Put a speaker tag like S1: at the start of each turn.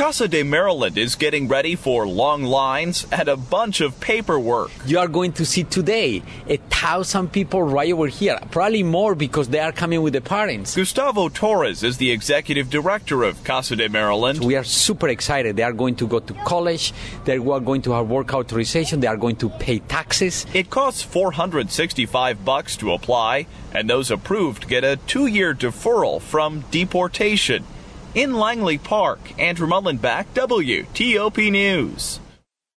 S1: Casa de Maryland is getting ready for long lines and a bunch of paperwork.
S2: You are going to see today 1,000 people right over here, probably more because they are coming with the parents.
S1: Gustavo Torres is the executive director of Casa de Maryland.
S2: We are super excited. They are going to go to college. They are going to have work authorization. They are going to pay taxes.
S1: It costs $465 to apply, and those approved get a 2-year deferral from deportation. In Langley Park, Andrew Mullenbeck, WTOP News.